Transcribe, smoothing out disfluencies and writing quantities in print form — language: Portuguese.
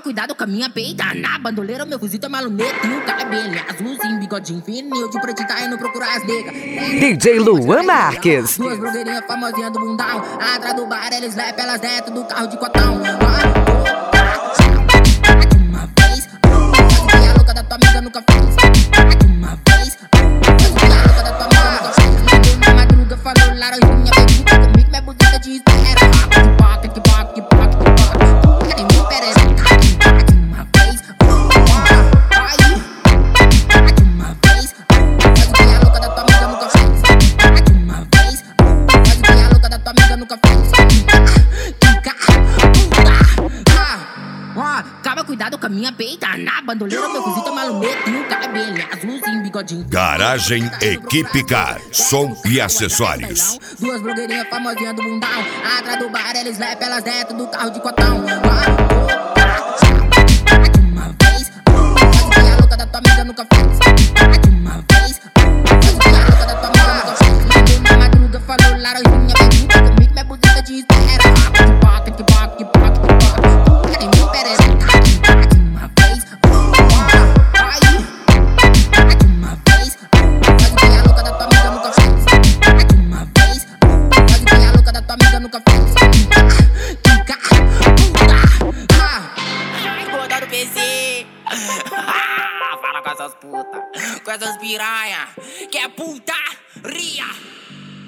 cuidado com a minha peita. Na bandoleira, meu fuzil tá maluneta. E o cabelo azulzinho, bigodinho fininho. De preto tá indo procurar as negas. DJ Luan Marques. Duas blogueirinhas famosinhas do bundão. Atrás do bar, eles levam elas dentro do carro de cotão. De uma vez, faz a louca da tua amiga nunca fez. De uma vez, faz a louca da tua amiga nunca fez. Na madruga falou, laranjinha, vem junto comigo, minha buzina de espera. Que poc, cadê meu perereca? De uma vez, vai. De uma vez, faz a louca da tua amiga nunca fez. De uma vez, faz a louca da tua amiga nunca fez. Calma, cuidado com a minha peita. Na bandoleira, meu fuzil tá maluneta. E o cabelo azulzinho, bigodinho. Garagem Equipe Car, som e acessórios. Duas blogueirinhas famosinhas do bundão. Atrás do bar, eles levam elas dentro do carro de cotão. De uma vez, faz a louca da tua amiga nunca fez. De uma vez, faz a louca da tua amiga nunca fez. Na madruga falou, laranjinha, vem junto comigo, minha buzina de espera. Que poc, cadê meu perereca? De uma vez, vai. De uma vez, faz a louca da tua amiga nunca fez. De uma vez, faz a louca da tua amiga nunca fez. Fica puta. Ai, gorda do PC. Fala com essas putas, com essas piranha, que é putaria.